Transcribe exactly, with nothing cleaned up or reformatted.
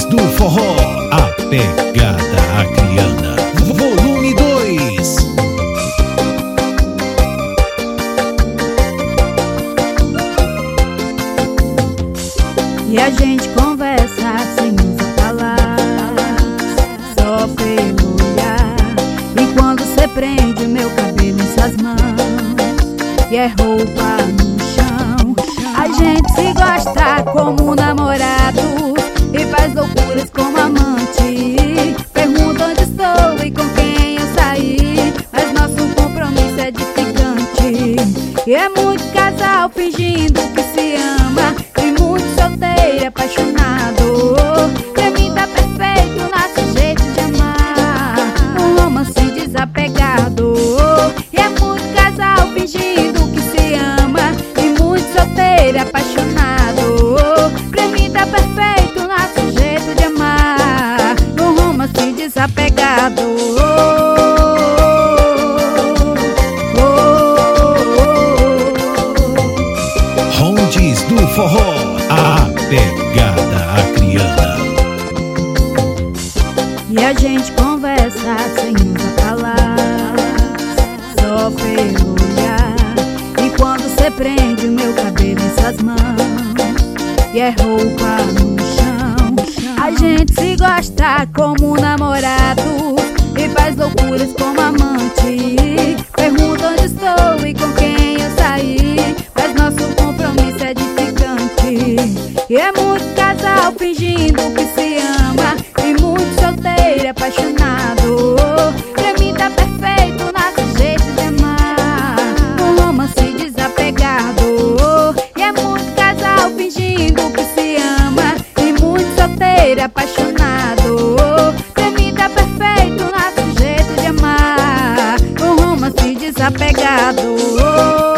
do Forró, a pegada acriana, volume dois. E a gente conversa sem usar palavras, só pelo olhar. E quando cê prende meu cabelo em suas mãos e é roupa no chão, a gente se gosta como namorado e faz loucuras como amante. Pergunta onde estou e com quem eu saí, mas nosso compromisso é edificante. E é muito casal fingindo que se ama e muito solteiro apaixonado. Pra mim tá perfeito o nosso jeito de amar, um romance desapegado. E é muito casal fingindo que se ama e muito solteiro apaixonado. Pra mim tá perfeito o nosso jeito de amar, um romance desapegado. Rondes do Forró, a pegada acriana. E a gente conversa sem usar palavras, só pelo olhar. E quando cê prende o meu cabelo em suas mãos e é roupa no chão, a gente se gosta como namorado e faz loucuras como amante. Pergunta onde estou e com quem eu saí, mas nosso compromisso é edificante. E é muito casal fingindo que se ama e muito solteiro apaixonado. Pra mim tá perfeito o nosso jeito de amar, um romance desapegado. E é muito casal fingindo que se ama e muito solteiro apaixonado. Pra mim tá perfeito o nosso jeito de amar, um romance desapegado.